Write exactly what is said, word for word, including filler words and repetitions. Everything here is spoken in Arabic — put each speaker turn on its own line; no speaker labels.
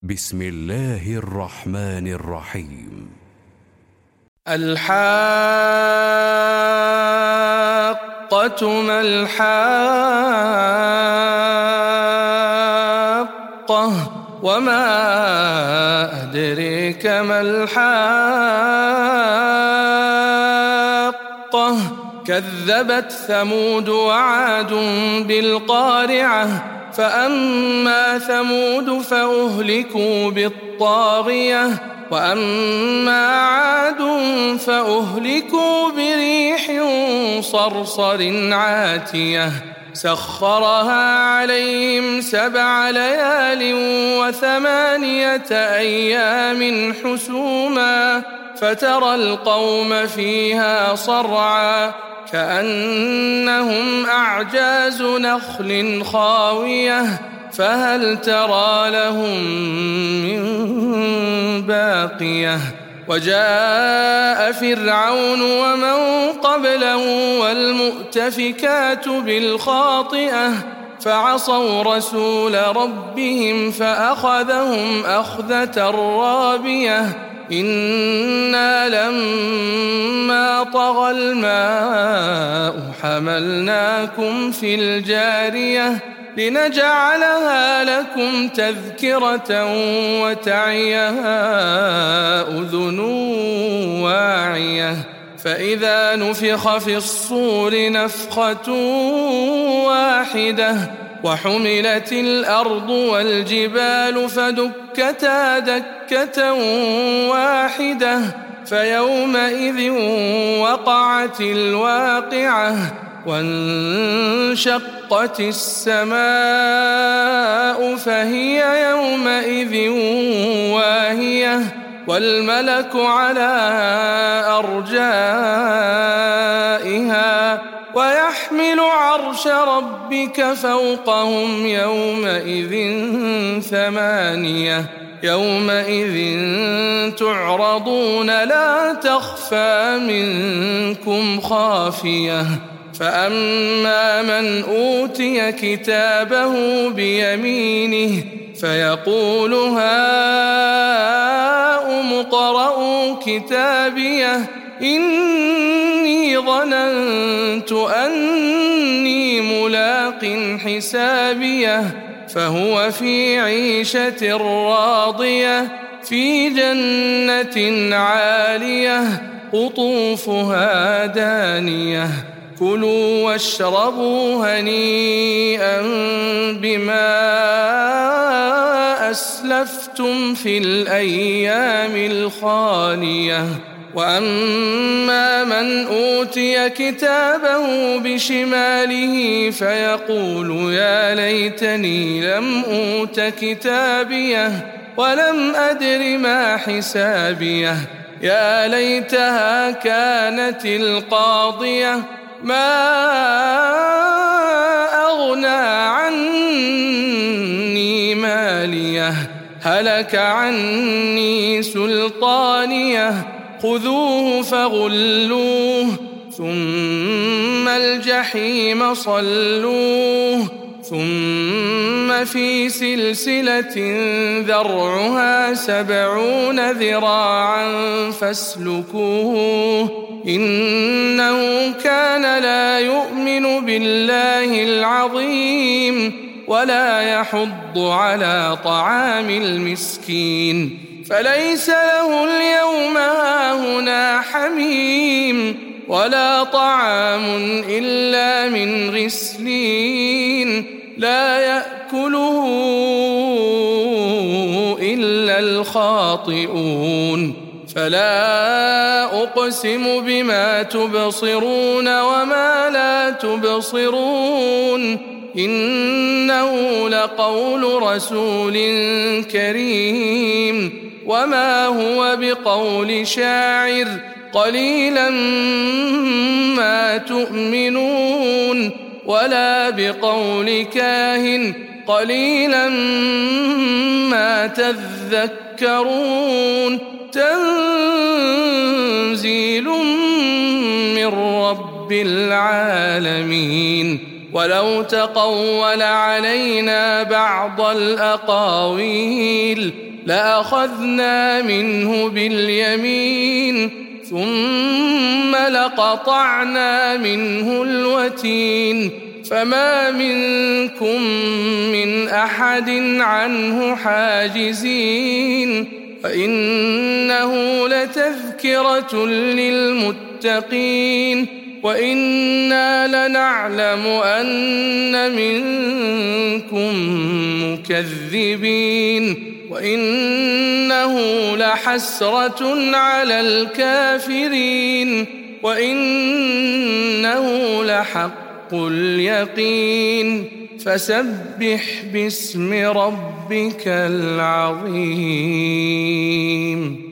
بسم الله الرحمن الرحيم.
الحاقة ما الحاقة وما أدريك ما الحاقة كذبت ثمود وعاد بالقارعة فأما ثمود فأهلكوا بالطاغية وأما عاد فأهلكوا بريح صرصر عاتية سخرها عليهم سبع ليال وثمانية أيام حسوما فترى القوم فيها صرعا كأنهم أعجاز نخل خاوية فهل ترى لهم من باقية وجاء فرعون ومن قبله والمؤتفكات بالخاطئة فعصوا رسول ربهم فأخذهم أخذة رابية إنا لما طغى الماء حملناكم في الجارية لنجعلها لكم تذكرة وتعيها أذن واعية فإذا نفخ في الصور نفخة واحدة وحملت الأرض والجبال فدكتا دكة واحدة فيومئذ وقعت الواقعة وانشقت السماء فهي يومئذ واهية والملك على أرجائها ويحمل عرش ربك فوقهم يومئذ ثمانية يومئذ تعرضون لا تخفى منكم خافية فأما من أوتي كتابه بيمينه فيقول هاؤم اقرءوا كتابيه إني ظننت أني ملاق حسابيه فهو في عيشة راضية في جنة عالية قطوفها دانية كلوا واشربوا هنيئا بما أسلفتم في الأيام الخالية وأما من أوتي كتابه بشماله فيقول يا ليتني لم أوت كتابيه ولم أدر ما حسابيه يا ليتها كانت القاضية ما أغنى عني ماليه هلك عني سلطانيه خذوه فغلوه ثم الجحيم صلوه ثم في سلسلة ذرعها سبعون ذراعا فاسلكوه إنه كان لا يؤمن بالله العظيم ولا يحض على طعام المسكين فليس له اليوم هاهنا حميم ولا طعام إلا من غسلين لا يأكله إلا الخاطئون فلا أقسم بما تبصرون وما لا تبصرون إنه لقول رسول كريم وما هو بقول شاعر قليلا ما تؤمنون ولا بقول كاهن قليلا ما تذكرون تنزيل من رب العالمين ولو تقول علينا بعض الأقاويل لأخذنا منه باليمين ثم لقطعنا منه الوتين فما منكم من أحد عنه حاجزين وإنه لتذكرة للمتقين وإنا لنعلم أن منكم مكذبين وإنه لحسرة على الكافرين وإنه لحق اليقين فسبح باسم ربك العظيم.